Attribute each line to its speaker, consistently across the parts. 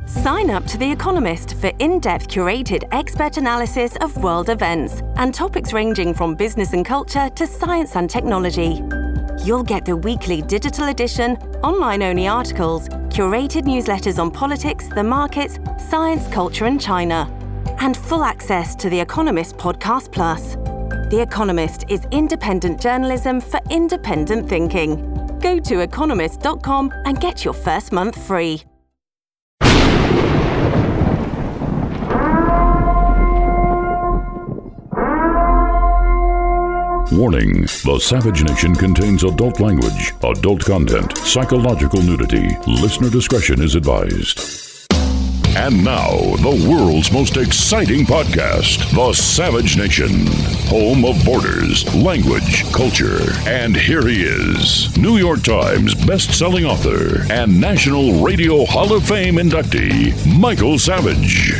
Speaker 1: Sign up to The Economist for in-depth curated expert analysis of world events and topics ranging from business and culture to science and technology. You'll get the weekly digital edition, online-only articles, curated newsletters on politics, the markets, science, culture and China, and full access to The Economist Podcast Plus. The Economist is independent journalism for independent thinking. Go to economist.com and get your first month free.
Speaker 2: Warning, the Savage Nation contains adult language, adult content, psychological nudity. Listener discretion is advised. And now, the world's most exciting podcast, The Savage Nation, home of borders, language, culture. And here he is, New York Times best-selling author and National Radio Hall of Fame inductee, Michael Savage.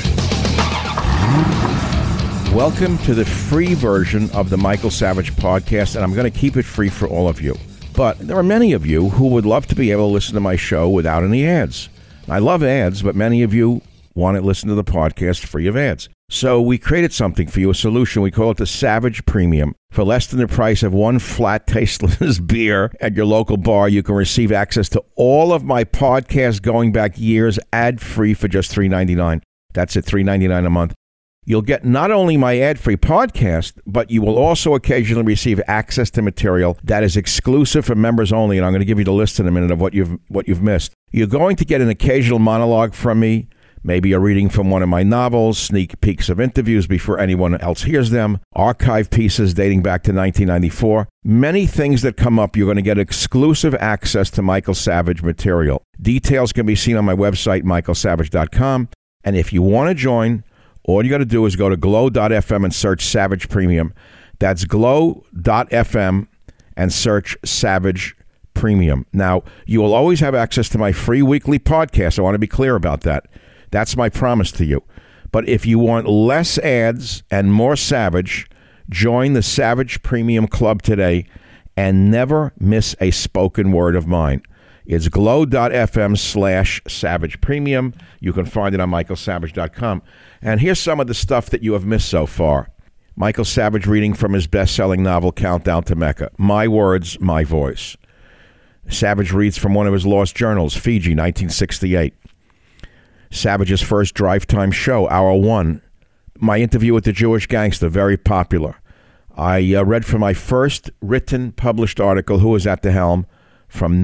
Speaker 3: Welcome to the free version of the Michael Savage podcast, and I'm going to keep it free for all of you. But there are many of you who would love to be able to listen to my show without any ads. I love ads, but many of you want to listen to the podcast free of ads. So we created something for you, a solution. We call it the Savage Premium. For less than the price of one flat, tasteless beer at your local bar, you can receive access to all of my podcasts going back years, ad-free for just $3.99. That's at $3.99 a month. You'll get not only my ad-free podcast, but you will also occasionally receive access to material that is exclusive for members only, and I'm going to give you the list in a minute of what you've missed. You're going to get an occasional monologue from me, maybe a reading from one of my novels, sneak peeks of interviews before anyone else hears them, archive pieces dating back to 1994. Many things that come up, you're going to get exclusive access to Michael Savage material. Details can be seen on my website, michaelsavage.com, and if you want to join, all you got to do is go to glow.fm and search Savage Premium. That's glow.fm and search Savage Premium. Now, you will always have access to my free weekly podcast. I want to be clear about that. That's my promise to you. But if you want less ads and more Savage, join the Savage Premium Club today and never miss a spoken word of mine. It's glow.fm/Savage Premium. You can find it on michaelsavage.com. And here's some of the stuff that you have missed so far. Michael Savage reading from his best-selling novel, Countdown to Mecca. My words, my voice. Savage reads from one of his lost journals, Fiji, 1968. Savage's first drive time show, Hour One. My interview with the Jewish gangster, very popular. I read from my first written, published article, Who Was at the Helm, from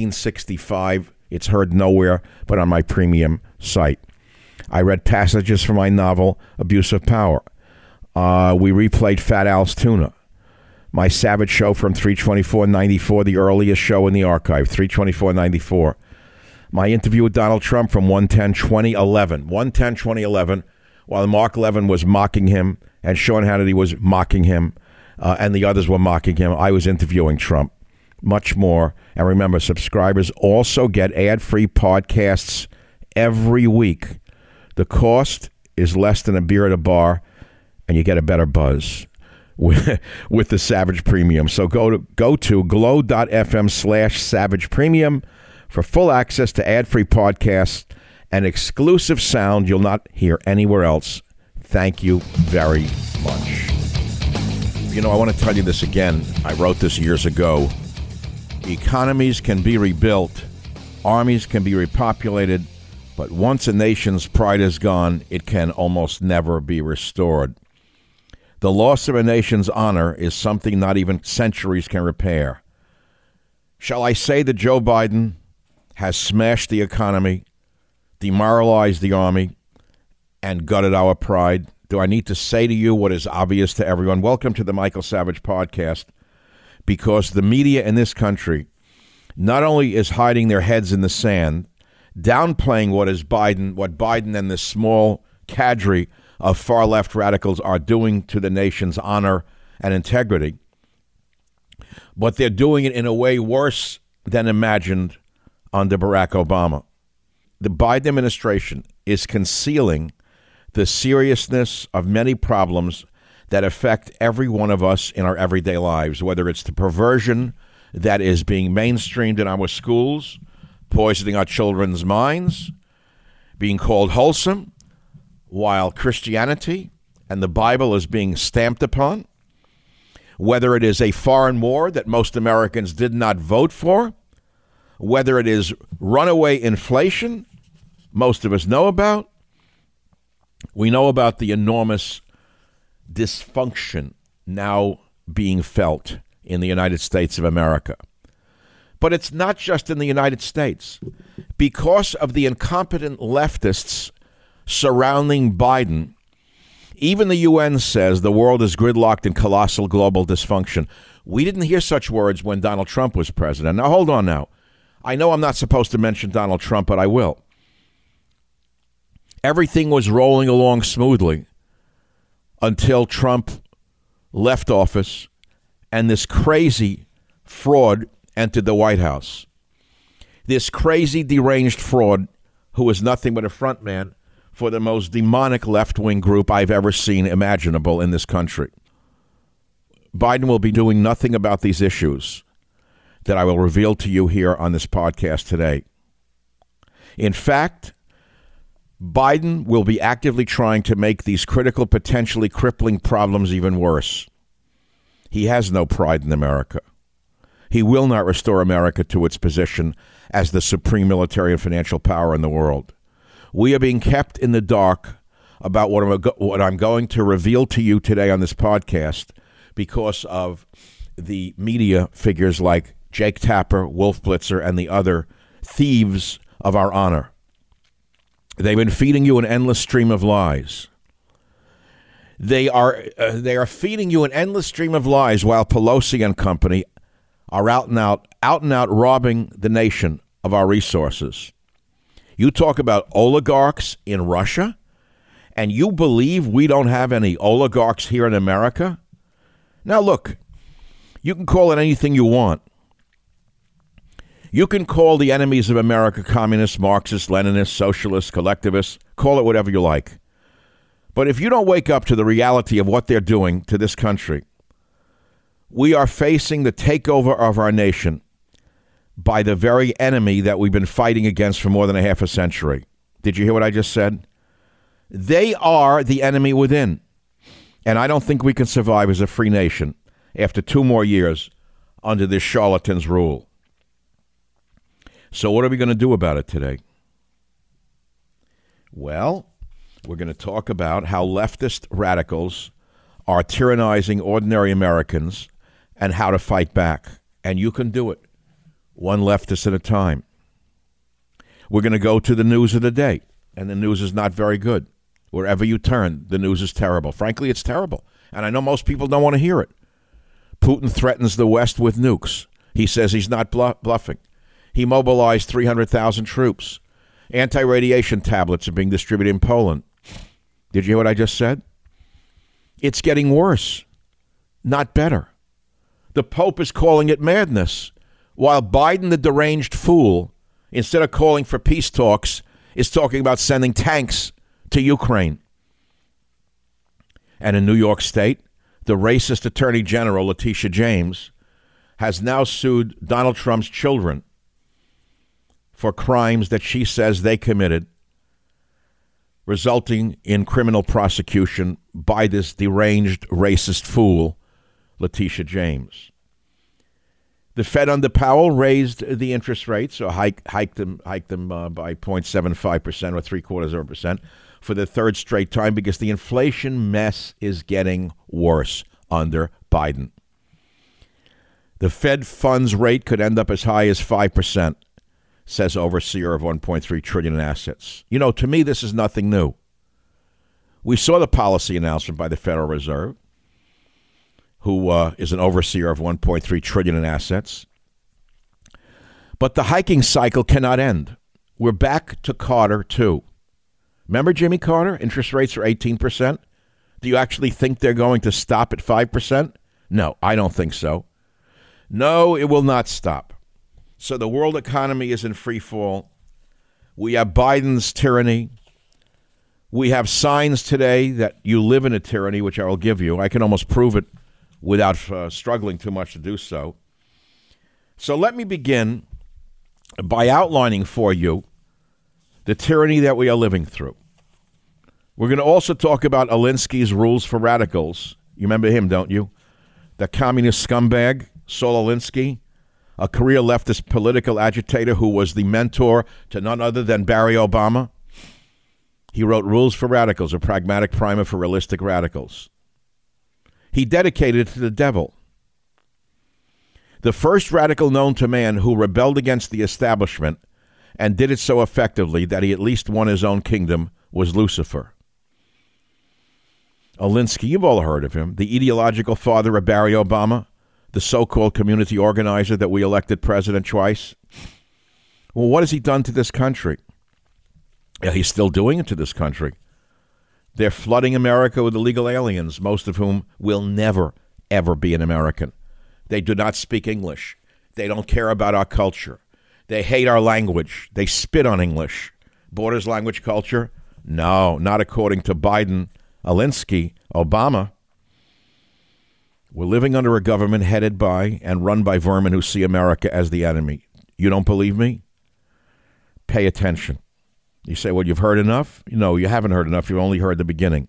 Speaker 3: 1965. It's heard nowhere but on my premium site. I read passages from my novel, Abuse of Power. We replayed Fat Al's Tuna. My Savage show from 3/24/94, the earliest show in the archive, 3/24/94. My interview with Donald Trump from 1/10/2011. 1/10/2011, while Mark Levin was mocking him and Sean Hannity was mocking him and the others were mocking him, I was interviewing Trump. Much more. And remember, subscribers also get ad-free podcasts every week. The cost is less than a beer at a bar, and you get a better buzz with the Savage Premium. So go to glow.fm/Savage Premium for full access to ad-free podcasts and exclusive sound you'll not hear anywhere else. Thank you very much. You know, I want to tell you this again. I wrote this years ago. Economies can be rebuilt, armies can be repopulated, but once a nation's pride is gone, it can almost never be restored. The loss of a nation's honor is something not even centuries can repair. Shall I say that Joe Biden has smashed the economy, demoralized the army, and gutted our pride? Do I need to say to you what is obvious to everyone? Welcome to the Michael Savage podcast, because the media in this country not only is hiding their heads in the sand, downplaying what Biden and this small cadre of far-left radicals are doing to the nation's honor and integrity, but they're doing it in a way worse than imagined under Barack Obama. The Biden administration is concealing the seriousness of many problems that affect every one of us in our everyday lives, whether it's the perversion that is being mainstreamed in our schools, poisoning our children's minds, being called wholesome, while Christianity and the Bible is being stamped upon, whether it is a foreign war that most Americans did not vote for, whether it is runaway inflation most of us know about. We know about the enormous dysfunction now being felt in the United States of America. But it's not just in the United States. Because of the incompetent leftists surrounding Biden, even the UN says the world is gridlocked in colossal global dysfunction. We didn't hear such words when Donald Trump was president. Now, hold on now. I know I'm not supposed to mention Donald Trump, but I will. Everything was rolling along smoothly until Trump left office and this crazy fraud entered the White House. This crazy, deranged fraud who is nothing but a front man for the most demonic left-wing group I've ever seen imaginable in this country. Biden will be doing nothing about these issues that I will reveal to you here on this podcast today. In fact, Biden will be actively trying to make these critical, potentially crippling problems even worse. He has no pride in America. He will not restore America to its position as the supreme military and financial power in the world. We are being kept in the dark about what I'm going to reveal to you today on this podcast because of the media figures like Jake Tapper, Wolf Blitzer, and the other thieves of our honor. They've been feeding you an endless stream of lies. They are feeding you an endless stream of lies while Pelosi and company are out and out robbing the nation of our resources. You talk about oligarchs in Russia, and you believe we don't have any oligarchs here in America? Now look, you can call it anything you want. You can call the enemies of America communists, Marxists, Leninists, socialists, collectivists, call it whatever you like. But if you don't wake up to the reality of what they're doing to this country, we are facing the takeover of our nation by the very enemy that we've been fighting against for more than a half a century. Did you hear what I just said? They are the enemy within. And I don't think we can survive as a free nation after 2 more years under this charlatan's rule. So what are we going to do about it today? Well, we're going to talk about how leftist radicals are tyrannizing ordinary Americans and how to fight back. And you can do it, one leftist at a time. We're going to go to the news of the day, and the news is not very good. Wherever you turn, the news is terrible. Frankly, it's terrible. And I know most people don't want to hear it. Putin threatens the West with nukes. He says he's not bluffing. He mobilized 300,000 troops. Anti-radiation tablets are being distributed in Poland. Did you hear what I just said? It's getting worse, not better. The Pope is calling it madness, while Biden, the deranged fool, instead of calling for peace talks, is talking about sending tanks to Ukraine. And in New York State, the racist Attorney General, Letitia James, has now sued Donald Trump's children for crimes that she says they committed, resulting in criminal prosecution by this deranged racist fool, Letitia James. The Fed under Powell raised the interest rates, or hiked them by 0.75% or 0.75% for the third straight time because the inflation mess is getting worse under Biden. The Fed funds rate could end up as high as 5%, says overseer of $1.3 trillion in assets. You know, to me, this is nothing new. We saw the policy announcement by the Federal Reserve, who is an overseer of $1.3 trillion in assets. But the hiking cycle cannot end. We're back to Carter, too. Remember Jimmy Carter? Interest rates are 18%. Do you actually think they're going to stop at 5%? No, I don't think so. No, it will not stop. So the world economy is in free fall. We have Biden's tyranny. We have signs today that you live in a tyranny, which I will give you. I can almost prove it without struggling too much to do so. So let me begin by outlining for you the tyranny that we are living through. We're going to also talk about Alinsky's rules for radicals. You remember him, don't you? The communist scumbag, Saul Alinsky, a career leftist political agitator who was the mentor to none other than Barry Obama. He wrote Rules for Radicals, a pragmatic primer for realistic radicals. He dedicated it to the devil. The first radical known to man who rebelled against the establishment and did it so effectively that he at least won his own kingdom was Lucifer. Alinsky, you've all heard of him, the ideological father of Barry Obama, the so-called community organizer that we elected president twice. Well, what has he done to this country? Yeah, he's still doing it to this country. They're flooding America with illegal aliens, most of whom will never, ever be an American. They do not speak English. They don't care about our culture. They hate our language. They spit on English. Borders, language, culture? No, not according to Biden, Alinsky, Obama. We're living under a government headed by and run by vermin who see America as the enemy. You don't believe me? Pay attention. You say, well, you've heard enough? No, you haven't heard enough. You've only heard the beginning.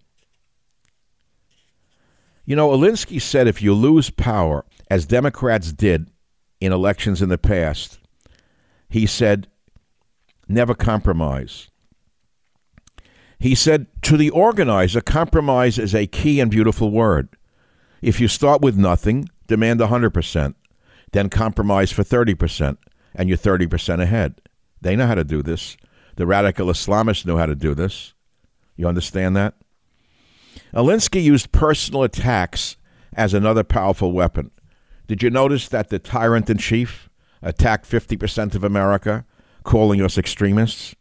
Speaker 3: You know, Alinsky said if you lose power, as Democrats did in elections in the past, he said, never compromise. He said, to the organizer, compromise is a key and beautiful word. If you start with nothing, demand 100%, then compromise for 30%, and you're 30% ahead. They know how to do this. The radical Islamists know how to do this. You understand that? Alinsky used personal attacks as another powerful weapon. Did you notice that the tyrant-in-chief attacked 50% of America, calling us extremists?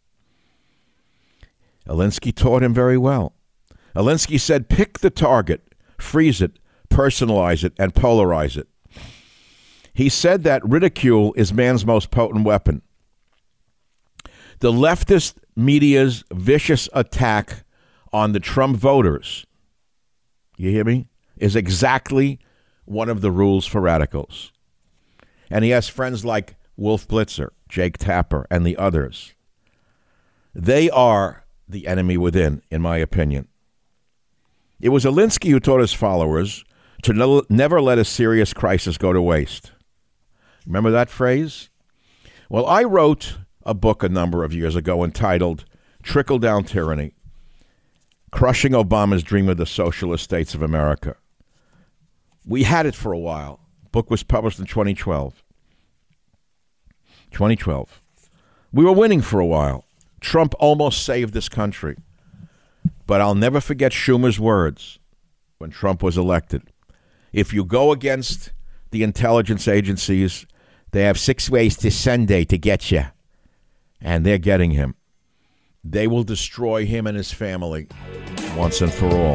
Speaker 3: Alinsky taught him very well. Alinsky said, pick the target, freeze it, personalize it, and polarize it. He said that ridicule is man's most potent weapon. The leftist media's vicious attack on the Trump voters, you hear me, is exactly one of the rules for radicals. And he has friends like Wolf Blitzer, Jake Tapper, and the others. They are the enemy within, in my opinion. It was Alinsky who taught his followers to never let a serious crisis go to waste. Remember that phrase? Well, I wrote a book a number of years ago entitled Trickle-Down Tyranny, Crushing Obama's Dream of the Socialist States of America. We had it for a while. The book was published in 2012. 2012. We were winning for a while. Trump almost saved this country. But I'll never forget Schumer's words when Trump was elected. If you go against the intelligence agencies, they have 6 ways to Sunday to get you. And they're getting him. They will destroy him and his family once and for all.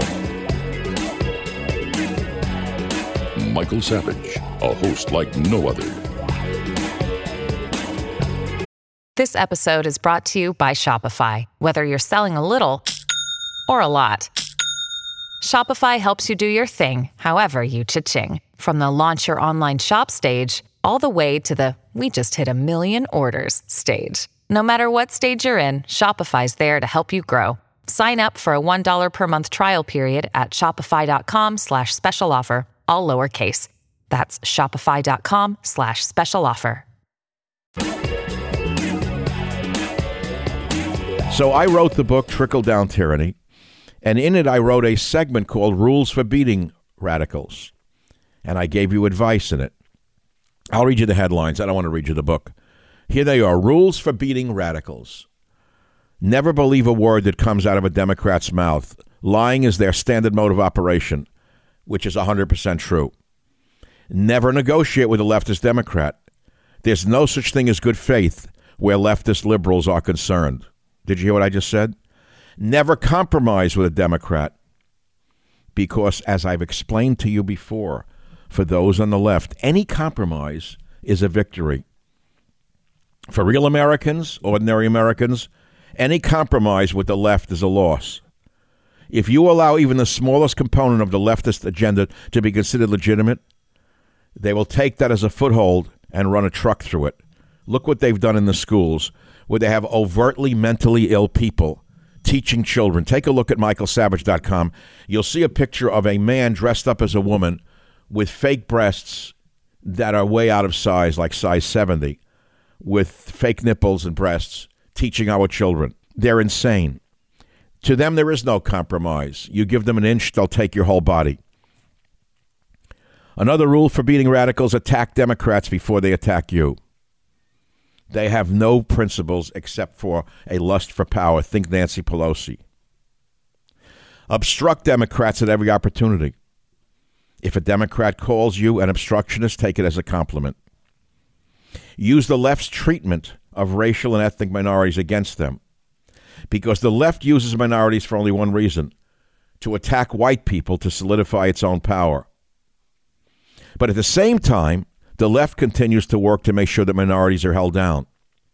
Speaker 2: Michael Savage, a host like no other.
Speaker 4: This episode is brought to you by Shopify. Whether you're selling a little or a lot, Shopify helps you do your thing, however you cha-ching. From the launch your online shop stage, all the way to the we just hit 1 million orders stage. No matter what stage you're in, Shopify's there to help you grow. Sign up for a $1 per month trial period at shopify.com/special offer, all lowercase. That's shopify.com/special offer.
Speaker 3: So I wrote the book Trickle-Down Tyranny, and in it I wrote a segment called Rules for Beating Radicals. And I gave you advice in it. I'll read you the headlines. I don't want to read you the book. Here they are. Rules for Beating Radicals. Never believe a word that comes out of a Democrat's mouth. Lying is their standard mode of operation, which is 100% true. Never negotiate with a leftist Democrat. There's no such thing as good faith where leftist liberals are concerned. Did you hear what I just said? Never compromise with a Democrat. Because, as I've explained to you before, for those on the left, any compromise is a victory. For real Americans, ordinary Americans, any compromise with the left is a loss. If you allow even the smallest component of the leftist agenda to be considered legitimate, they will take that as a foothold and run a truck through it. Look what they've done in the schools. where they have overtly mentally ill people teaching children. Take a look at michaelsavage.com. You'll see a picture of a man dressed up as a woman with fake breasts that are way out of size, like size 70, with fake nipples and breasts, teaching our children. They're insane. To them, there is no compromise. You give them an inch, they'll take your whole body. Another rule for beating radicals: attack Democrats before they attack you. They have no principles except for a lust for power. Think Nancy Pelosi. Obstruct Democrats at every opportunity. If a Democrat calls you an obstructionist, take it as a compliment. Use the left's treatment of racial and ethnic minorities against them, because the left uses minorities for only one reason: to attack white people to solidify its own power. But at the same time, the left continues to work to make sure that minorities are held down.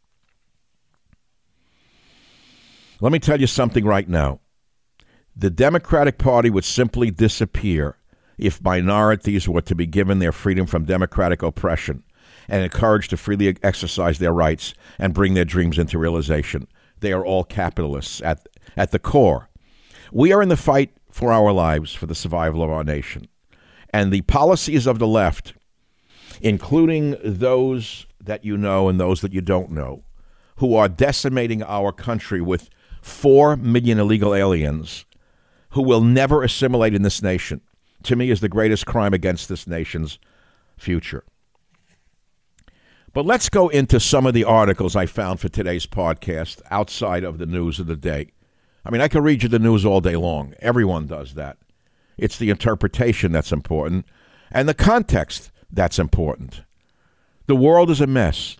Speaker 3: Let me tell you something right now. The Democratic Party would simply disappear if minorities were to be given their freedom from democratic oppression and encouraged to freely exercise their rights and bring their dreams into realization. They are all capitalists at the core. We are in the fight for our lives, for the survival of our nation. And the policies of the left, including those that you know and those that you don't know, who are decimating our country with 4 million illegal aliens who will never assimilate in this nation, to me is the greatest crime against this nation's future. But let's go into some of the articles I found for today's podcast outside of the news of the day. I mean, I could read you the news all day long. Everyone does that. It's the interpretation that's important and the context that's important. The world is a mess.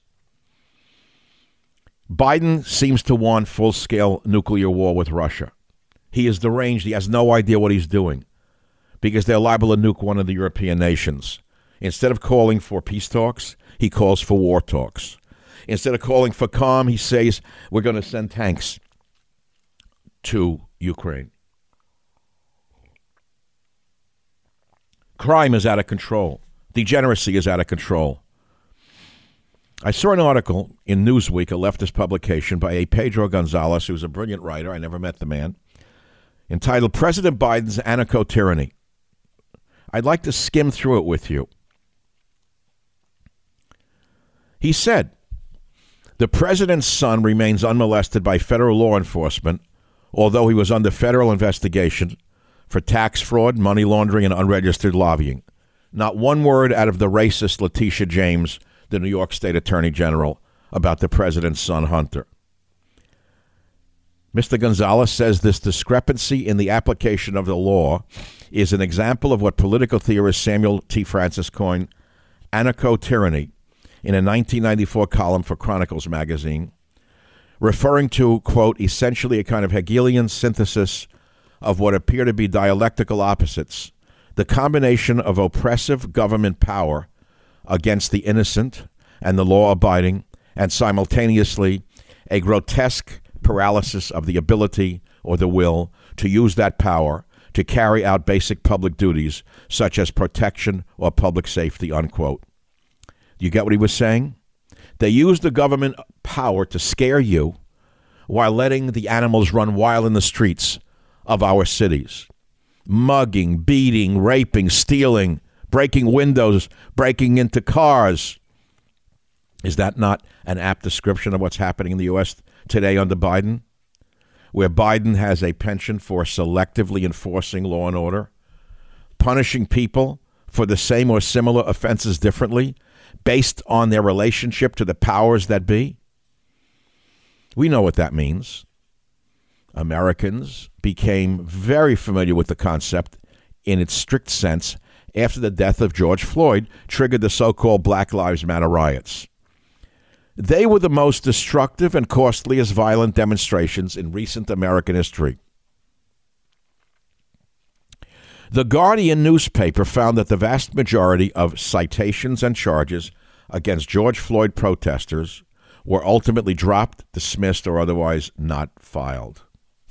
Speaker 3: Biden seems to want full-scale nuclear war with Russia. He is deranged. He has no idea what he's doing because they're liable to nuke one of the European nations. Instead of calling for peace talks, he calls for war talks. Instead of calling for calm, he says, we're going to send tanks to Ukraine. Crime is out of control. Degeneracy is out of control. I saw an article in Newsweek, a leftist publication, by a Pedro Gonzalez, who's a brilliant writer. I never met the man, entitled President Biden's Anarcho Tyranny. I'd like to skim through it with you. He said, the president's son remains unmolested by federal law enforcement, although he was under federal investigation for tax fraud, money laundering, and unregistered lobbying. Not one word out of the racist Letitia James, the New York State Attorney General, about the president's son, Hunter. Mr. Gonzalez says this discrepancy in the application of the law is an example of what political theorist Samuel T. Francis coined anarcho tyranny in a 1994 column for Chronicles magazine, referring to, quote, essentially a kind of Hegelian synthesis of what appear to be dialectical opposites, the combination of oppressive government power against the innocent and the law-abiding, and simultaneously a grotesque paralysis of the ability or the will to use that power to carry out basic public duties such as protection or public safety, unquote. You get what he was saying? They use the government power to scare you while letting the animals run wild in the streets of our cities. Mugging, beating, raping, stealing, breaking windows, breaking into cars. Is that not an apt description of what's happening in the U.S. today under Biden? Where Biden has a penchant for selectively enforcing law and order, punishing people for the same or similar offenses differently, based on their relationship to the powers that be. We know what that means. Americans became very familiar with the concept in its strict sense after the death of George Floyd triggered the so-called Black Lives Matter riots. They were the most destructive and costliest violent demonstrations in recent American history. The Guardian newspaper found that the vast majority of citations and charges against George Floyd protesters were ultimately dropped, dismissed, or otherwise not filed.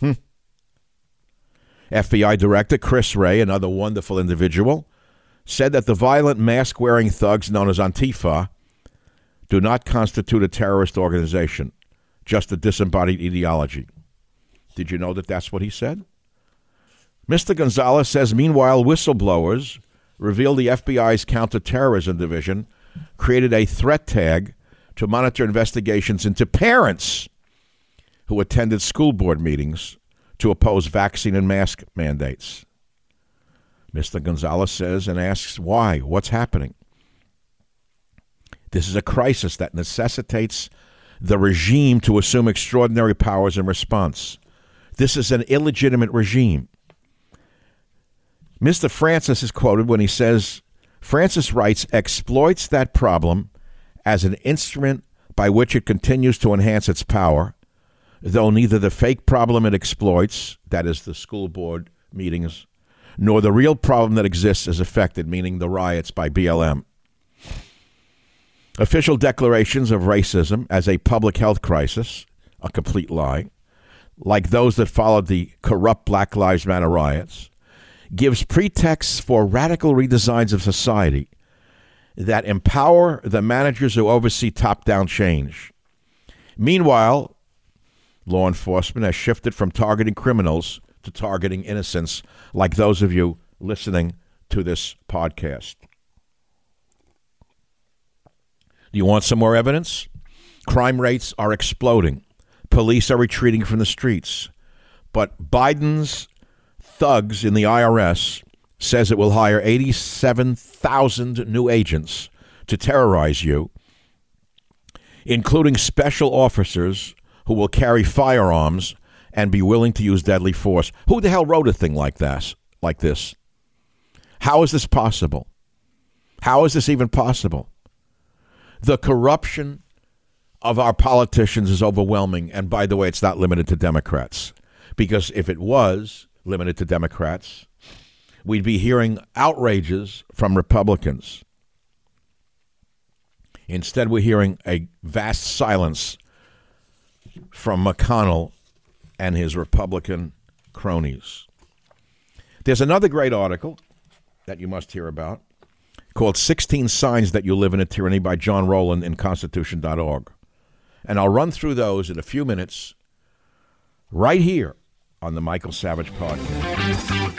Speaker 3: FBI Director Chris Wray, another wonderful individual, said that the violent mask-wearing thugs known as Antifa do not constitute a terrorist organization. just a disembodied ideology. Did you know that that's what he said? Mr. Gonzalez says, meanwhile, whistleblowers revealed the FBI's counterterrorism division created a threat tag to monitor investigations into parents who attended school board meetings to oppose vaccine and mask mandates. Mr. Gonzalez says and asks why, what's happening? This is a crisis that necessitates the regime to assume extraordinary powers in response. This is an illegitimate regime. Mr. Francis is quoted when he says, Francis writes, exploits that problem as an instrument by which it continues to enhance its power, though neither the fake problem it exploits, that is the school board meetings, nor the real problem that exists is affected, meaning the riots by BLM. Official declarations of racism as a public health crisis, a complete lie, like those that followed the corrupt Black Lives Matter riots, gives pretexts for radical redesigns of society that empower the managers who oversee top-down change. Meanwhile, law enforcement has shifted from targeting criminals to targeting innocents, like those of you listening to this podcast. Do you want some more evidence? Crime rates are exploding. Police are retreating from the streets. But Biden's thugs in the IRS says it will hire 87,000 new agents to terrorize you, including special officers who will carry firearms and be willing to use deadly force. Who the hell wrote a thing like this? How is this possible? How is this even possible? The corruption of our politicians is overwhelming. And by the way, it's not limited to Democrats. Because if it was limited to Democrats, we'd be hearing outrages from Republicans. Instead, we're hearing a vast silence from McConnell and his Republican cronies. There's another great article that you must hear about called 16 Signs That You Live in a Tyranny by John Rowland in Constitution.org. And I'll run through those in a few minutes right here on the Michael Savage Podcast.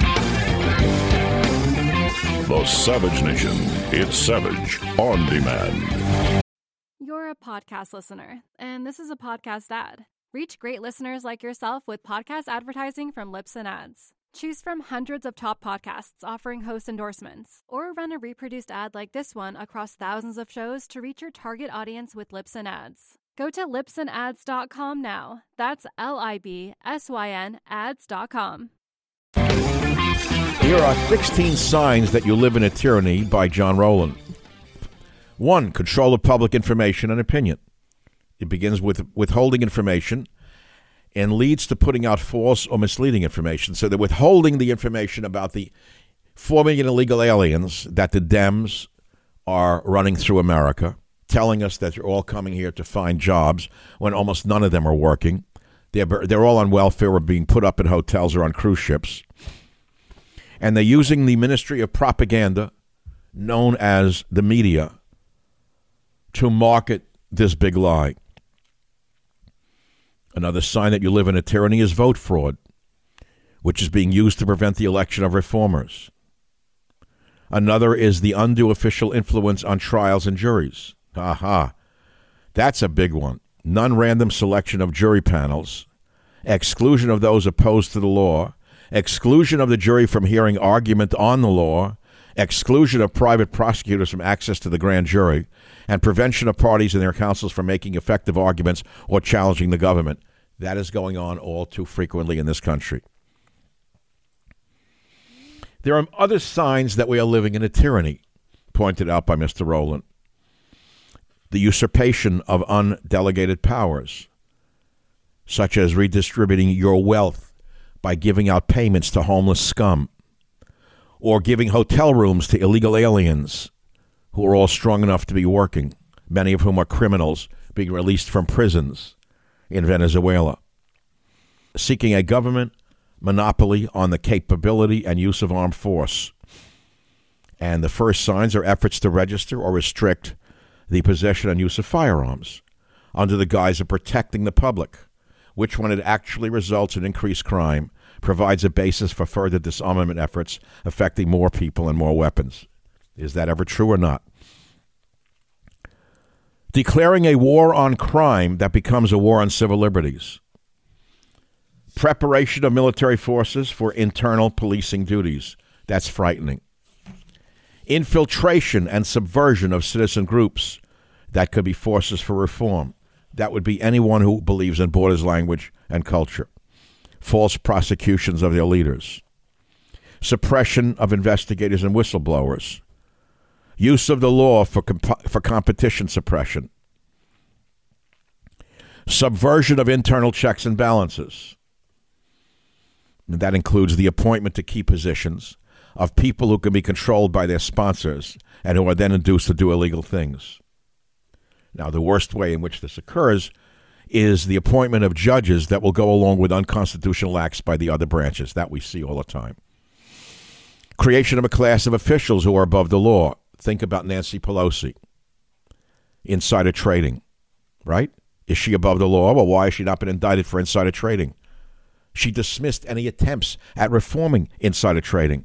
Speaker 2: The Savage Nation. It's Savage on Demand.
Speaker 5: You're a podcast listener, and this is a podcast ad. Reach great listeners like yourself with podcast advertising from Libsyn Ads. Choose from hundreds of top podcasts offering host endorsements, or run a reproduced ad like this one across thousands of shows to reach your target audience with Libsyn Ads. Go to libsynads.com now. That's LIBSYN ads.com.
Speaker 3: Here are 16 signs that you live in a tyranny by John Rowland. 1. Control of public information and opinion. It begins with withholding information and leads to putting out false or misleading information. So they're withholding the information about the 4 million illegal aliens that the Dems are running through America, telling us that they're all coming here to find jobs when almost none of them are working. They're all on welfare or being put up in hotels or on cruise ships. And they're using the Ministry of Propaganda, known as the media, to market this big lie. Another sign that you live in a tyranny is vote fraud, which is being used to prevent the election of reformers. Another is the undue official influence on trials and juries. Aha, that's a big one. Non-random selection of jury panels, exclusion of those opposed to the law, exclusion of the jury from hearing argument on the law, exclusion of private prosecutors from access to the grand jury, and prevention of parties and their counsels from making effective arguments or challenging the government. That is going on all too frequently in this country. There are other signs that we are living in a tyranny, pointed out by Mr. Rowland. The usurpation of undelegated powers, such as redistributing your wealth by giving out payments to homeless scum, or giving hotel rooms to illegal aliens who are all strong enough to be working, many of whom are criminals being released from prisons in Venezuela. Seeking a government monopoly on the capability and use of armed force. And the first signs are efforts to register or restrict the possession and use of firearms. under the guise of protecting the public, which, when it actually results in increased crime, provides a basis for further disarmament efforts affecting more people and more weapons. Is that ever true or not? Declaring a war on crime that becomes a war on civil liberties. Preparation of military forces for internal policing duties. That's frightening. Infiltration and subversion of citizen groups. That could be forces for reform. That would be anyone who believes in Borders, language, and culture. False prosecutions of their leaders. Suppression of investigators and whistleblowers. Use of the law for competition suppression. Subversion of internal checks and balances. And that includes the appointment to key positions of people who can be controlled by their sponsors and who are then induced to do illegal things. Now, the worst way in which this occurs is the appointment of judges that will go along with unconstitutional acts by the other branches. That we see all the time. Creation of a class of officials who are above the law. Think about Nancy Pelosi. Insider trading, right? Is she above the law? Well, why has she not been indicted for insider trading? She dismissed any attempts at reforming insider trading.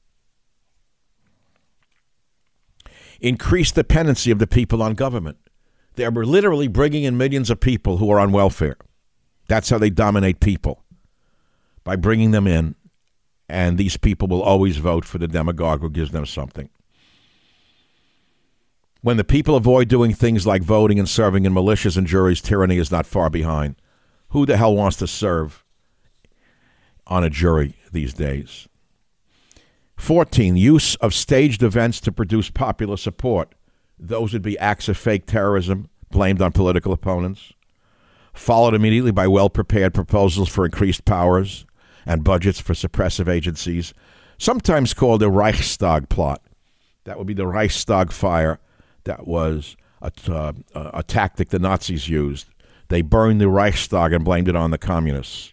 Speaker 3: Increased dependency of the people on government. They're literally bringing in millions of people who are on welfare. That's how they dominate people, by bringing them in, and these people will always vote for the demagogue who gives them something. When the people avoid doing things like voting and serving in militias and juries, tyranny is not far behind. Who the hell wants to serve on a jury these days? 14, use of staged events to produce popular support. Those would be acts of fake terrorism blamed on political opponents, followed immediately by well-prepared proposals for increased powers and budgets for suppressive agencies, sometimes called the Reichstag plot. That would be the Reichstag fire. That was a tactic the Nazis used. They burned the Reichstag and blamed it on the communists.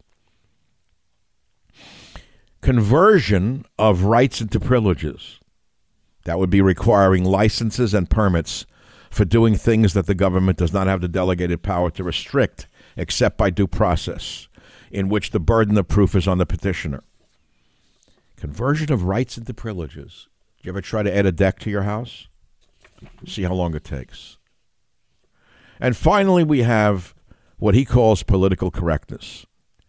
Speaker 3: Conversion of rights into privileges. That would be requiring licenses and permits for doing things that the government does not have the delegated power to restrict, except by due process, in which the burden of proof is on the petitioner. Conversion of rights into privileges. Do you ever try to add a deck to your house? See how long it takes. And finally, we have what he calls political correctness.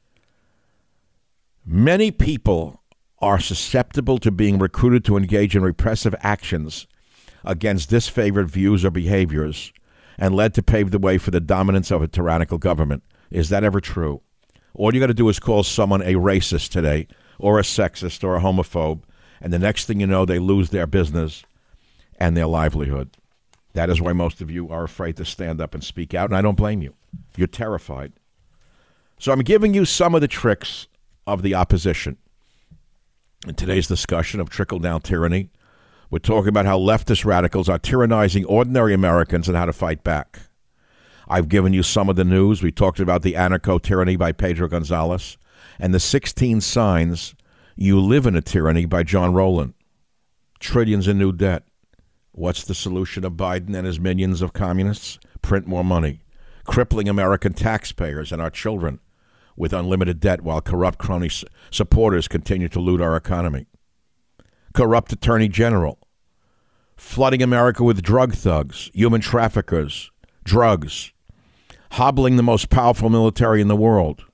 Speaker 3: Many people are susceptible to being recruited to engage in repressive actions against disfavored views or behaviors and led to pave the way for the dominance of a tyrannical government. Is that ever true? All you got to do is call someone a racist today or a sexist or a homophobe, and the next thing you know, they lose their business and their livelihood. That is why most of you are afraid to stand up and speak out, and I don't blame you. You're terrified. So I'm giving you some of the tricks of the opposition. In today's discussion of trickle-down tyranny, we're talking about how leftist radicals are tyrannizing ordinary Americans and how to fight back. I've given you some of the news. We talked about the anarcho-tyranny by Pedro Gonzalez and the 16 signs you live in a tyranny by John Rowland. Trillions in new debt. What's the solution of Biden and his minions of communists? Print more money. Crippling American taxpayers and our children with unlimited debt while corrupt crony supporters continue to loot our economy. Corrupt attorney general. Flooding America with drug thugs, human traffickers, drugs. Hobbling the most powerful military in the world.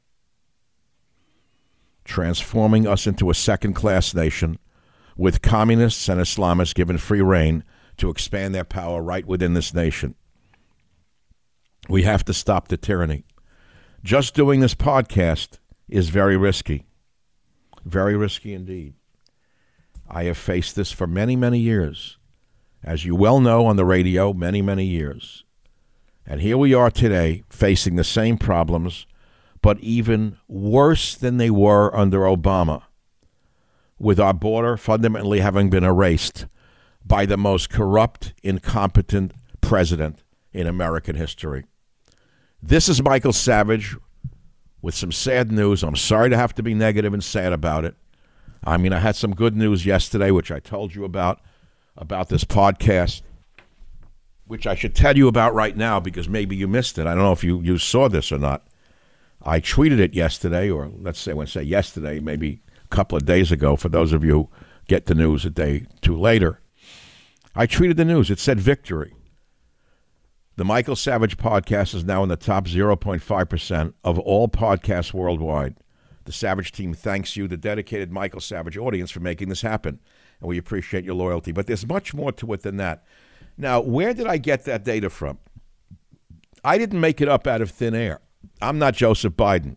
Speaker 3: Transforming us into a second-class nation with communists and Islamists given free rein to expand their power right within this nation. We have to stop the tyranny. Just doing this podcast is very risky. Very risky indeed. I have faced this for many, many years. As you well know, on the radio, many, many years. And here we are today facing the same problems, but even worse than they were under Obama, with our border fundamentally having been erased by the most corrupt, incompetent president in American history. This is Michael Savage with some sad news. I'm sorry to have to be negative and sad about it. I mean, I had some good news yesterday, which I told you about this podcast. which I should tell you about right now because maybe you missed it. I don't know if you saw this or not. I tweeted it yesterday, or let's say, yesterday, maybe a couple of days ago, for those of you who get the news a day too later. I tweeted the news. It said victory. The Michael Savage podcast is now in the top 0.5% of all podcasts worldwide. The Savage team thanks you, the dedicated Michael Savage audience, for making this happen, and we appreciate your loyalty. But there's much more to it than that. Now, where did I get that data from? I didn't make it up out of thin air. I'm not Joseph Biden.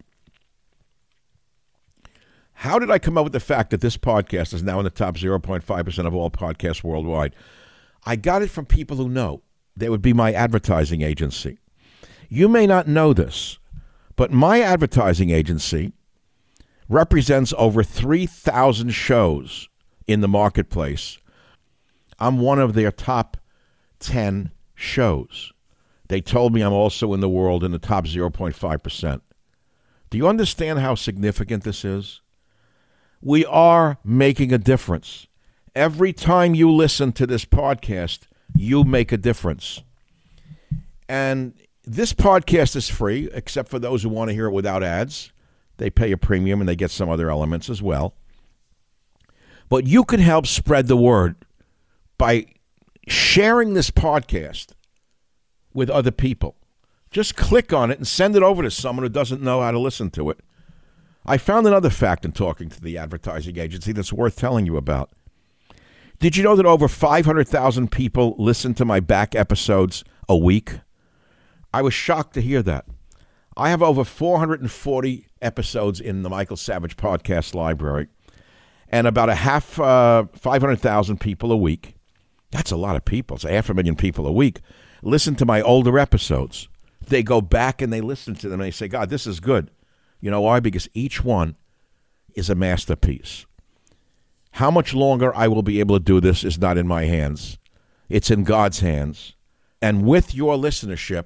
Speaker 3: How did I come up with the fact that this podcast is now in the top 0.5% of all podcasts worldwide? I got it from people who know. They would be my advertising agency. You may not know this, but my advertising agency represents over 3,000 shows in the marketplace. I'm one of their top 10 shows. They told me I'm also in the world in the top 0.5%. Do you understand how significant this is? We are making a difference. Every time you listen to this podcast, you make a difference. And this podcast is free, except for those who want to hear it without ads. They pay a premium and they get some other elements as well. But you can help spread the word by sharing this podcast with other people. Just click on it and send it over to someone who doesn't know how to listen to it. I found another fact in talking to the advertising agency that's worth telling you about. Did you know that over 500,000 people listen to my back episodes a week? I was shocked to hear that. I have over 440 episodes in the Michael Savage podcast library, and about 500,000 people a week. That's a lot of people. It's 500,000 people a week. Listen to my older episodes. They go back and they listen to them and they say, God, this is good. You know why? Because each one is a masterpiece. How much longer I will be able to do this is not in my hands. It's in God's hands. And with your listenership,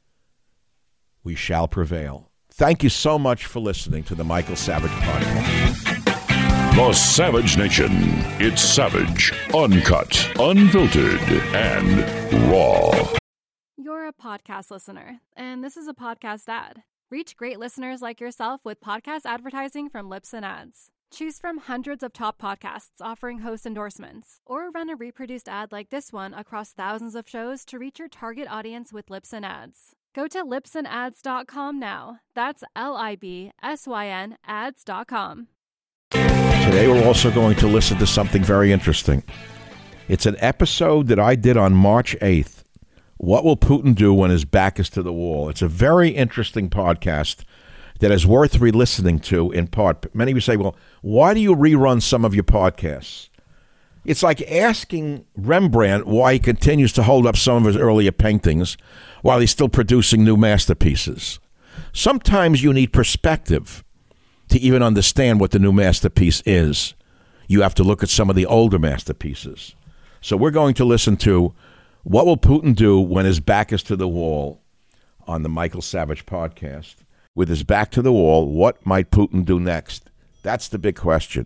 Speaker 3: we shall prevail. Thank you so much for listening to the Michael Savage Podcast.
Speaker 2: The Savage Nation. It's savage, uncut, unfiltered, and raw.
Speaker 5: You're a podcast listener, and this is a podcast ad. Reach great listeners like yourself with podcast advertising from Libsyn Ads. Choose from hundreds of top podcasts offering host endorsements, or run a reproduced ad like this one across thousands of shows to reach your target audience with Libsyn Ads. Go to libsynads.com now. That's LIBSYN ads.com.
Speaker 3: Today we're also going to listen to something very interesting. It's an episode that I did on March 8th. What will Putin do when his back is to the wall? It's a very interesting podcast that is worth re-listening to in part. Many of you say, well, why do you rerun some of your podcasts? It's like asking Rembrandt why he continues to hold up some of his earlier paintings while he's still producing new masterpieces. Sometimes you need perspective to even understand what the new masterpiece is. You have to look at some of the older masterpieces. So we're going to listen to What Will Putin Do When His Back Is to the Wall on the Michael Savage Podcast. With his back to the wall, what might Putin do next? That's the big question.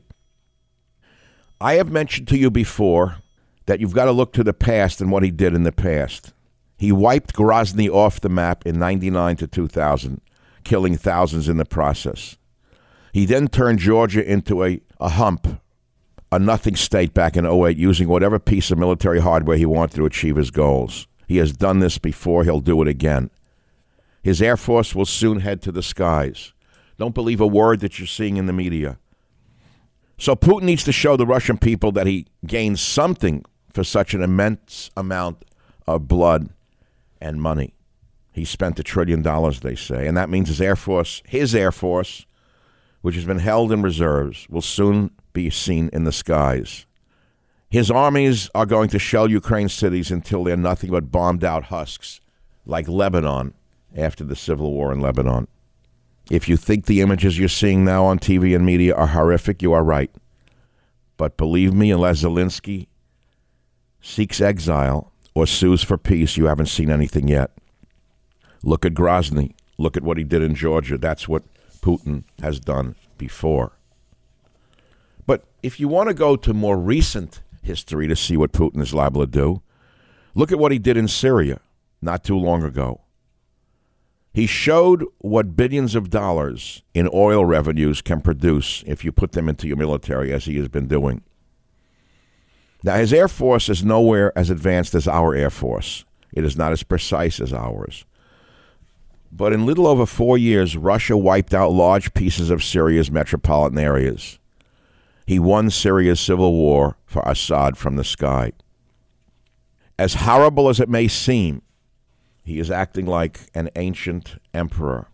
Speaker 3: I have mentioned to you before that you've got to look to the past and what he did in the past. He wiped Grozny off the map in 99 to 2000, killing thousands in the process. He then turned Georgia into a hump, a nothing state back in 2008, using whatever piece of military hardware he wanted to achieve his goals. He has done this before. He'll do it again. His Air Force will soon head to the skies. Don't believe a word that you're seeing in the media. So Putin needs to show the Russian people that he gained something for such an immense amount of blood and money. He spent $1 trillion, they say, and that means his Air Force, which has been held in reserves, will soon be seen in the skies. His armies are going to shell Ukraine cities until they're nothing but bombed-out husks, like Lebanon after the civil war in Lebanon. If you think the images you're seeing now on TV and media are horrific, you are right. But believe me, unless Zelensky seeks exile or sues for peace, you haven't seen anything yet. Look at Grozny. Look at what he did in Georgia. That's what Putin has done before. But if you want to go to more recent history to see what Putin is liable to do, Look at what he did in Syria not too long ago. He showed what billions of dollars in oil revenues can produce if you put them into your military, as he has been doing. Now, his Air Force is nowhere as advanced as our Air Force. It is not as precise as ours. But in little over 4 years, Russia wiped out large pieces of Syria's metropolitan areas. He won Syria's civil war for Assad from the sky. As horrible as it may seem, he is acting like an ancient emperor.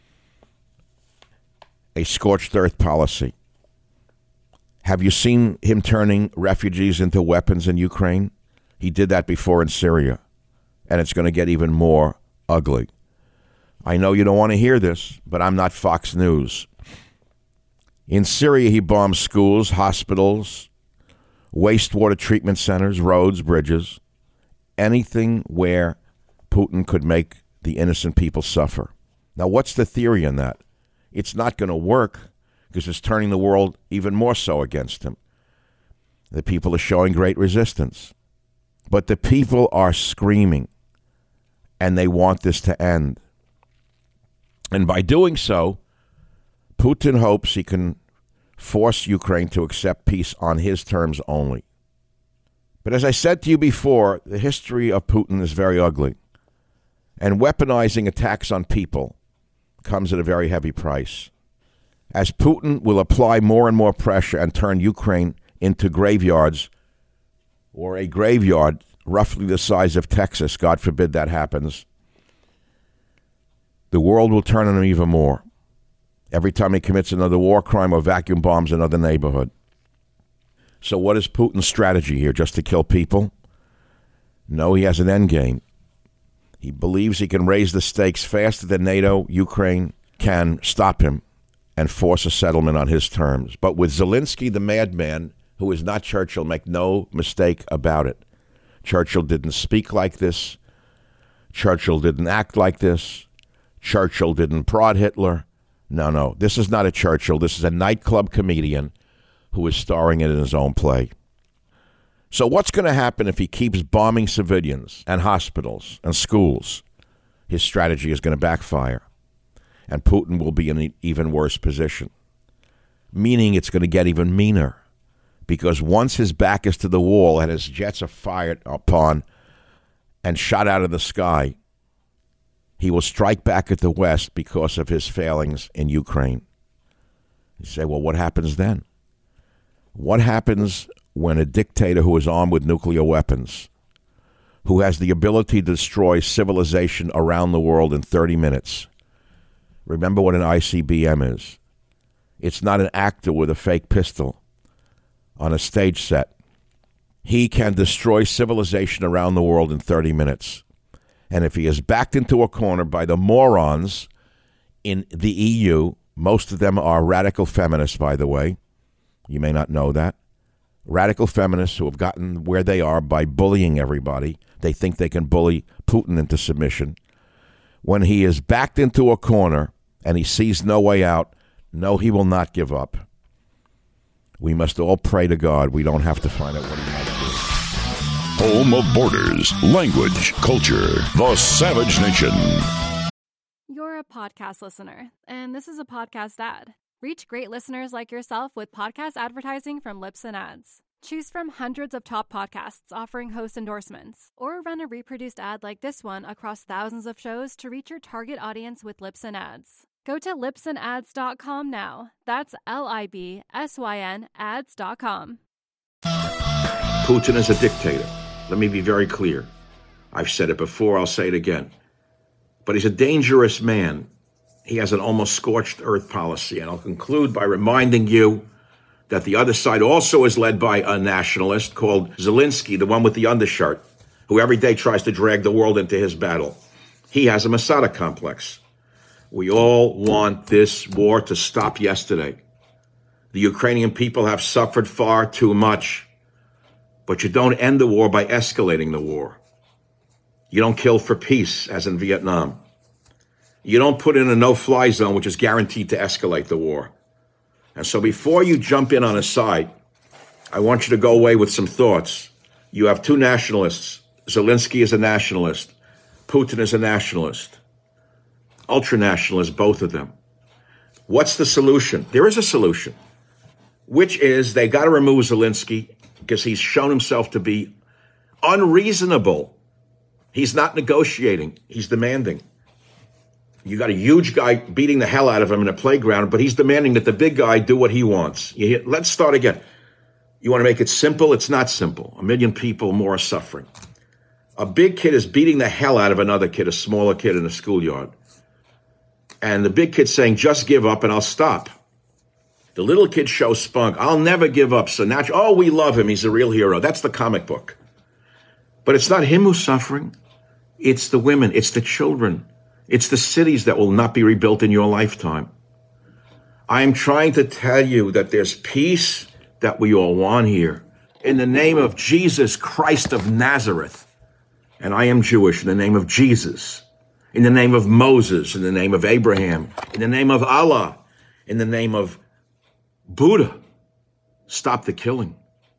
Speaker 3: A scorched earth policy. Have you seen him turning refugees into weapons in Ukraine? He did that before in Syria, and it's going to get even more ugly. I know you don't want to hear this, but I'm not Fox News. In Syria, he bombed schools, hospitals, wastewater treatment centers, roads, bridges, anything where Putin could make the innocent people suffer. Now, what's the theory in that? It's not going to work because it's turning the world even more so against him. The people are showing great resistance. But the people are screaming, and they want this to end. And by doing so, Putin hopes he can force Ukraine to accept peace on his terms only. But as I said to you before, the history of Putin is very ugly. And weaponizing attacks on people comes at a very heavy price. As Putin will apply more and more pressure and turn Ukraine into graveyards, or a graveyard roughly the size of Texas, God forbid that happens, the world will turn on him even more. Every time he commits another war crime or vacuum bombs another neighborhood. So what is Putin's strategy here? Just to kill people? No, he has an end game. He believes he can raise the stakes faster than NATO, Ukraine can stop him and force a settlement on his terms. But with Zelensky, the madman, who is not Churchill, make no mistake about it. Churchill didn't speak like this. Churchill didn't act like this. Churchill didn't prod Hitler. No, this is not a Churchill. This is a nightclub comedian who is starring in his own play. So what's going to happen if he keeps bombing civilians and hospitals and schools? His strategy is going to backfire, and Putin will be in an even worse position, meaning it's going to get even meaner, because once his back is to the wall and his jets are fired upon and shot out of the sky, he will strike back at the West because of his failings in Ukraine. You say, well, what happens then? What happens when a dictator who is armed with nuclear weapons, who has the ability to destroy civilization around the world in 30 minutes, remember what an ICBM is. It's not an actor with a fake pistol on a stage set. He can destroy civilization around the world in 30 minutes. And if he is backed into a corner by the morons in the EU, most of them are radical feminists, by the way. You may not know that. Radical feminists who have gotten where they are by bullying everybody. They think they can bully Putin into submission. When he is backed into a corner and he sees no way out, no, he will not give up. We must all pray to God we don't have to find out what he might do.
Speaker 2: Home of borders, language, culture, the Savage Nation.
Speaker 5: You're a podcast listener, and this is a podcast ad. Reach great listeners like yourself with podcast advertising from Libsyn Ads. Choose from hundreds of top podcasts offering host endorsements, or run a reproduced ad like this one across thousands of shows to reach your target audience with Libsyn Ads. Go to libsynads.com now. That's LIBSYN ads.com.
Speaker 3: Putin is a dictator. Let me be very clear. I've said it before, I'll say it again. But he's a dangerous man. He has an almost scorched earth policy. And I'll conclude by reminding you that the other side also is led by a nationalist called Zelensky, the one with the undershirt, who every day tries to drag the world into his battle. He has a Masada complex. We all want this war to stop yesterday. The Ukrainian people have suffered far too much. But you don't end the war by escalating the war. You don't kill for peace, as in Vietnam. You don't put in a no-fly zone, which is guaranteed to escalate the war. And so before you jump in on a side, I want you to go away with some thoughts. You have two nationalists Zelensky is a nationalist. Putin is a nationalist. Ultra-nationalist, both of them. What's the solution? There is a solution, which is they got to remove Zelensky because he's shown himself to be unreasonable. He's not negotiating. He's demanding. You got a huge guy beating the hell out of him in a playground, but he's demanding that the big guy do what he wants. Let's start again. You want to make it simple? It's not simple. 1 million people more are suffering. A big kid is beating the hell out of another kid, a smaller kid in a schoolyard. And the big kid's saying, just give up and I'll stop. The little kid shows spunk. I'll never give up. So naturally, oh, we love him. He's a real hero. That's the comic book. But it's not him who's suffering. It's the women. It's the children. It's the cities that will not be rebuilt in your lifetime. I am trying to tell you that there's peace that we all want here. In the name of Jesus Christ of Nazareth. And I am Jewish, in the name of Jesus. In the name of Moses, in the name of Abraham, in the name of Allah, in the name of Buddha. Stop the killing.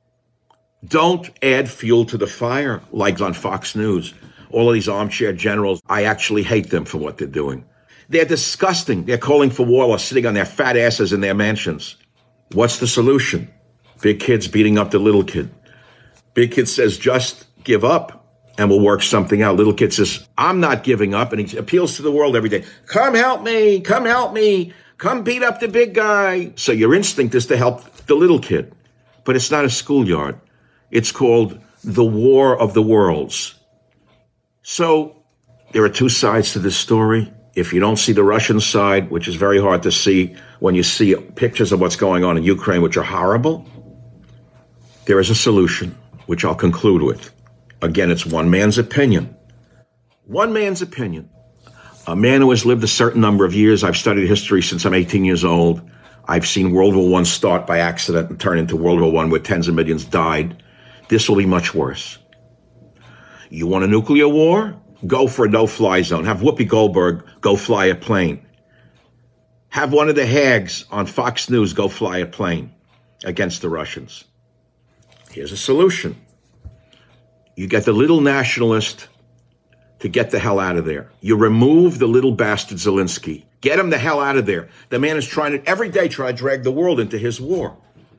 Speaker 3: Don't add fuel to the fire like on Fox News. All of these armchair generals, I actually hate them for what they're doing. They're disgusting. They're calling for war while sitting on their fat asses in their mansions. What's the solution? Big kid's beating up the little kid. Big kid says, just give up and we'll work something out. Little kid says, I'm not giving up. And he appeals to the world every day. Come help me. Come help me. Come beat up the big guy. So your instinct is to help the little kid. But it's not a schoolyard. It's called the War of the Worlds. So there are two sides to this story. If you don't see the Russian side, which is very hard to see when you see pictures of what's going on in Ukraine, which are horrible, there is a solution, which I'll conclude with. Again, it's one man's opinion. One man's opinion. A man who has lived a certain number of years. I've studied history since I'm 18 years old. I've seen World War I start by accident and turn into World War I where tens of millions died. This will be much worse. You want a nuclear war? Go for a no-fly zone. Have Whoopi Goldberg go fly a plane. Have one of the hags on Fox News go fly a plane against the Russians. Here's a solution. You get the little nationalist to get the hell out of there. You remove the little bastard Zelensky. Get him the hell out of there. The man is trying to, every day, try to drag the world into his war.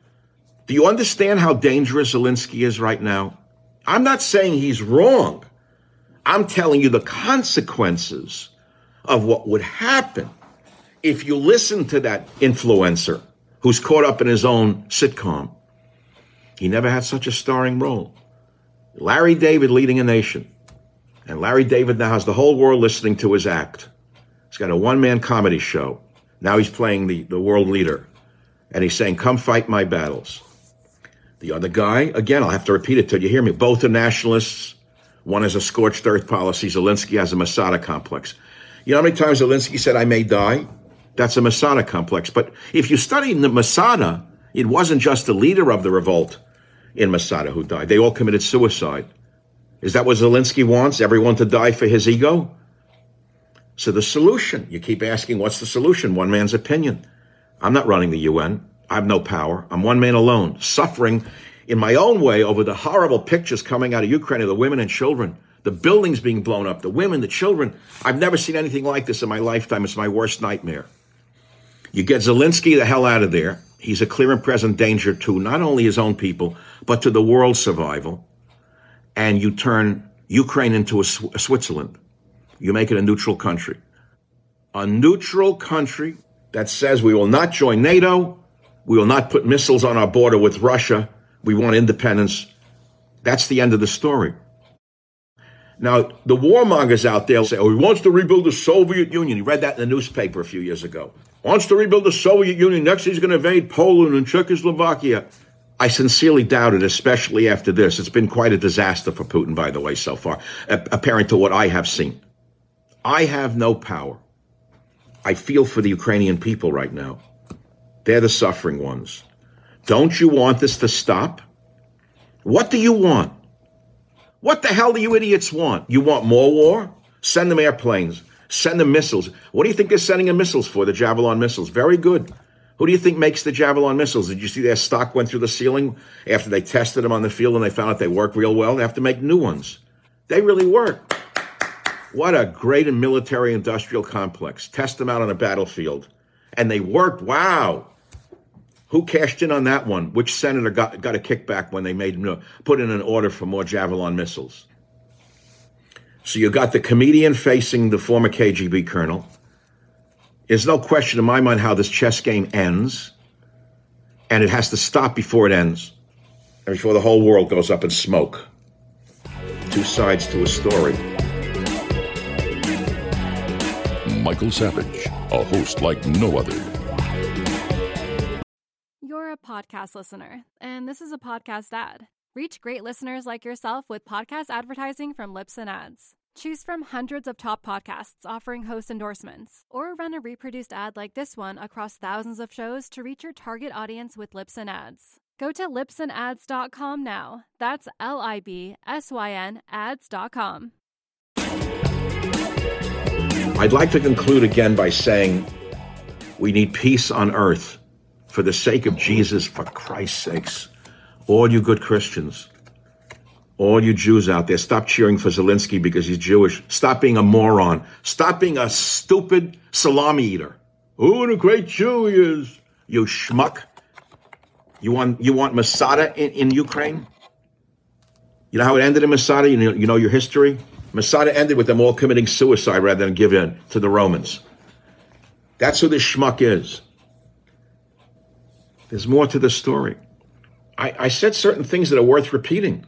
Speaker 3: Do you understand how dangerous Zelensky is right now? I'm not saying he's wrong. I'm telling you the consequences of what would happen if you listen to that influencer who's caught up in his own sitcom. He never had such a starring role. Larry David leading a nation. And Larry David now has the whole world listening to his act. He's got a one-man comedy show. Now he's playing the world leader. And he's saying, come fight my battles. The other guy, again, I'll have to repeat it till you hear me. Both are nationalists. One has a scorched earth policy. Zelensky has a Masada complex. You know how many times Zelensky said, I may die? That's a Masada complex. But if you study the Masada, it wasn't just the leader of the revolt in Masada who died. They all committed suicide. Is that what Zelensky wants? Everyone to die for his ego? So the solution, you keep asking, what's the solution? One man's opinion. I'm not running the UN. I have no power. I'm one man alone, suffering in my own way over the horrible pictures coming out of Ukraine of the women and children, the buildings being blown up, the women, the children. I've never seen anything like this in my lifetime. It's my worst nightmare. You get Zelensky the hell out of there. He's a clear and present danger to not only his own people, but to the world's survival. And you turn Ukraine into a Switzerland. You make it a neutral country. A neutral country that says we will not join NATO. We will not put missiles on our border with Russia. We want independence. That's the end of the story. Now, the warmongers out there say, oh, he wants to rebuild the Soviet Union. You read that in the newspaper a few years ago. Wants to rebuild the Soviet Union. Next, he's going to invade Poland and Czechoslovakia. I sincerely doubt it, especially after this. It's been quite a disaster for Putin, by the way, so far, apparent to what I have seen. I have no power. I feel for the Ukrainian people right now. They're the suffering ones. Don't you want this to stop? What do you want? What the hell do you idiots want? You want more war? Send them airplanes. Send them missiles. What do you think they're sending them missiles for, the Javelin missiles? Very good. Who do you think makes the Javelin missiles? Did you see their stock went through the ceiling after they tested them on the field and they found out they work real well? They have to make new ones. They really work. What a great military-industrial complex. Test them out on a battlefield. And they worked. Wow. Who cashed in on that one? Which senator got a kickback when they put in an order for more Javelin missiles? So you got the comedian facing the former KGB colonel. There's no question in my mind how this chess game ends. And it has to stop before it ends. And before the whole world goes up in smoke. Two sides to a story.
Speaker 2: Michael Savage, a host like no other.
Speaker 5: You're a podcast listener, and this is a podcast ad. Reach great listeners like yourself with podcast advertising from Libsyn Ads. Choose from hundreds of top podcasts offering host endorsements, or run a reproduced ad like this one across thousands of shows to reach your target audience with Libsyn Ads. Go to libsynads.com now. That's LIBSYN ads.com.
Speaker 3: I'd like to conclude again by saying we need peace on earth for the sake of Jesus, for Christ's sakes. All you good Christians, all you Jews out there, stop cheering for Zelensky because he's Jewish. Stop being a moron. Stop being a stupid salami eater. Oh, what a great Jew he is. You schmuck. You want Masada in Ukraine? You know how it ended in Masada? You know your history? Masada ended with them all committing suicide rather than give in to the Romans. That's who this schmuck is. There's more to the story. I said certain things that are worth repeating.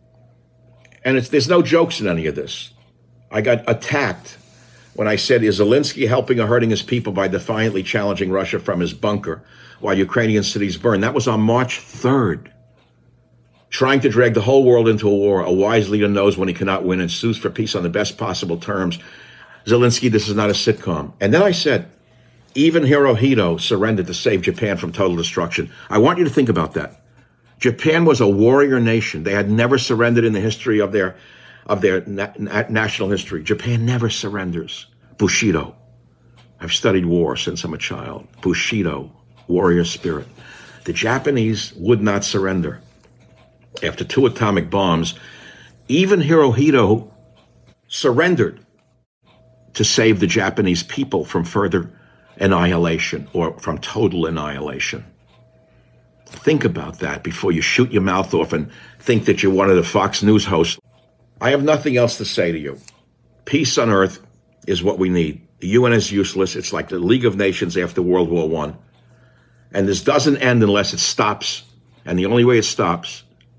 Speaker 3: And there's no jokes in any of this. I got attacked when I said, is Zelensky helping or hurting his people by defiantly challenging Russia from his bunker while Ukrainian cities burn? That was on March 3rd. Trying to drag the whole world into a war. A wise leader knows when he cannot win and sues for peace on the best possible terms. Zelensky, this is not a sitcom. And then I said, even Hirohito surrendered to save Japan from total destruction. I want you to think about that. Japan was a warrior nation. They had never surrendered in the history of their national history. Japan never surrenders. Bushido. I've studied war since I'm a child. Bushido, warrior spirit. The Japanese would not surrender. After 2 atomic bombs, even Hirohito surrendered to save the Japanese people from further annihilation or from total annihilation. Think about that before you shoot your mouth off and think that you're one of the Fox News hosts. I have nothing else to say to you. Peace on earth is what we need. The UN is useless. It's like the League of Nations after World War I. And this doesn't end unless it stops. And the only way it stops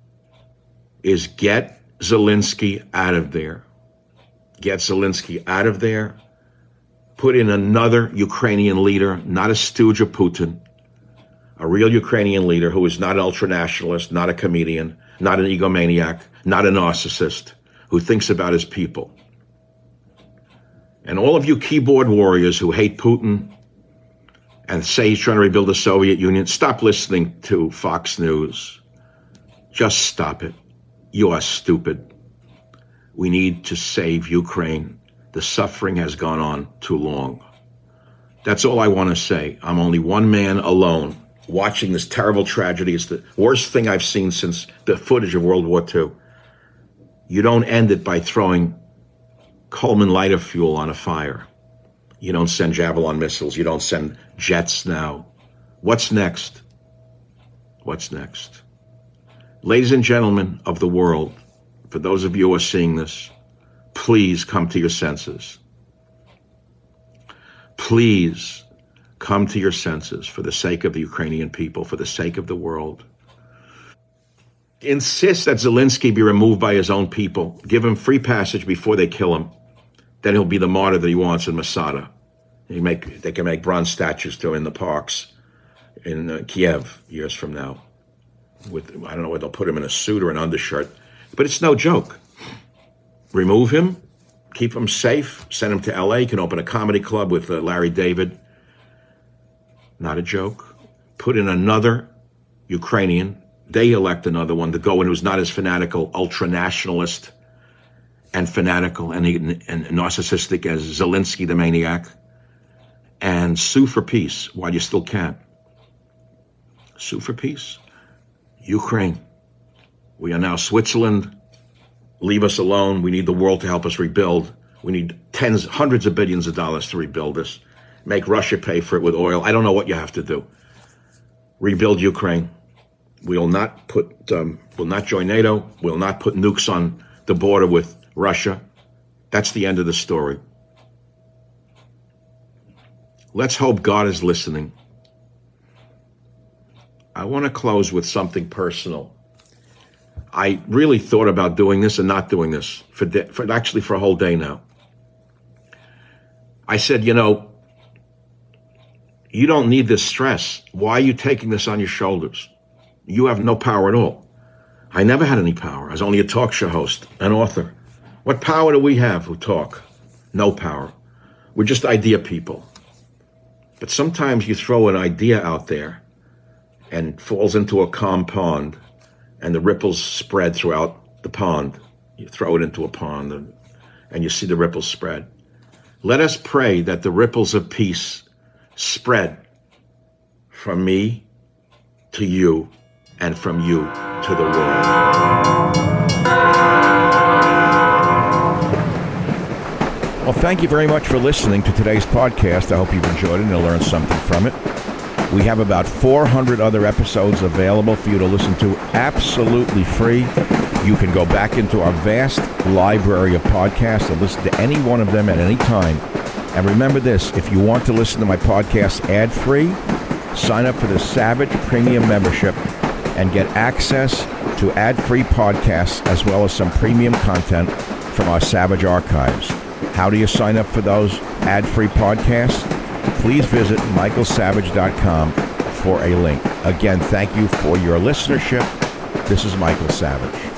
Speaker 3: is get Zelensky out of there. Get Zelensky out of there. Put in another Ukrainian leader, not a stooge of Putin. A real Ukrainian leader who is not an ultranationalist, not a comedian, not an egomaniac, not a narcissist, who thinks about his people. And all of you keyboard warriors who hate Putin and say he's trying to rebuild the Soviet Union, stop listening to Fox News. Just stop it. You are stupid. We need to save Ukraine. The suffering has gone on too long. That's all I want to say. I'm only one man alone watching this terrible tragedy. It's the worst thing I've seen since the footage of World War II. You don't end it by throwing Coleman lighter fuel on a fire. You don't send Javelin missiles. You don't send jets now. What's next? What's next? Ladies and gentlemen of the world, for those of you who are seeing this, please come to your senses. Please come to your senses for the sake of the Ukrainian people, for the sake of the world. Insist that Zelensky be removed by his own people. Give him free passage before they kill him. Then he'll be the martyr that he wants in Masada. They can make bronze statues to him in the parks in Kiev years from now. I don't know whether they'll put him in a suit or an undershirt, but it's no joke. Remove him, keep him safe, send him to LA. You can open a comedy club with Larry David. Not a joke. Put in another Ukrainian. They elect another one to go in who's not as fanatical, ultra-nationalist, and fanatical and narcissistic as Zelensky the maniac. And sue for peace while you still can. Sue for peace. Ukraine. We are now Switzerland leave us alone. We need the world to help us rebuild. We need hundreds of billions of dollars to rebuild this. Make Russia pay for it with oil. I don't know what you have to do. Rebuild Ukraine. We'll not join NATO. We'll not put nukes on the border with Russia. That's the end of the story. Let's hope God is listening. I want to close with something personal. I really thought about doing this and not doing this for a whole day now. I said, you don't need this stress. Why are you taking this on your shoulders? You have no power at all. I never had any power. I was only a talk show host, an author. What power do we have who talk? No power. We're just idea people. But sometimes you throw an idea out there and it falls into a calm pond and the ripples spread throughout the pond. You throw it into a pond and you see the ripples spread. Let us pray that the ripples of peace spread from me to you and from you to the world. Well, thank you very much for listening to today's podcast. I hope you've enjoyed it and learned something from it. We have about 400 other episodes available for you to listen to absolutely free. You can go back into our vast library of podcasts and listen to any one of them at any time. And remember this, if you want to listen to my podcast ad-free, sign up for the Savage Premium membership and get access to ad-free podcasts as well as some premium content from our Savage archives. How do you sign up for those ad-free podcasts? Please visit michaelsavage.com for a link. Again, thank you for your listenership. This is Michael Savage.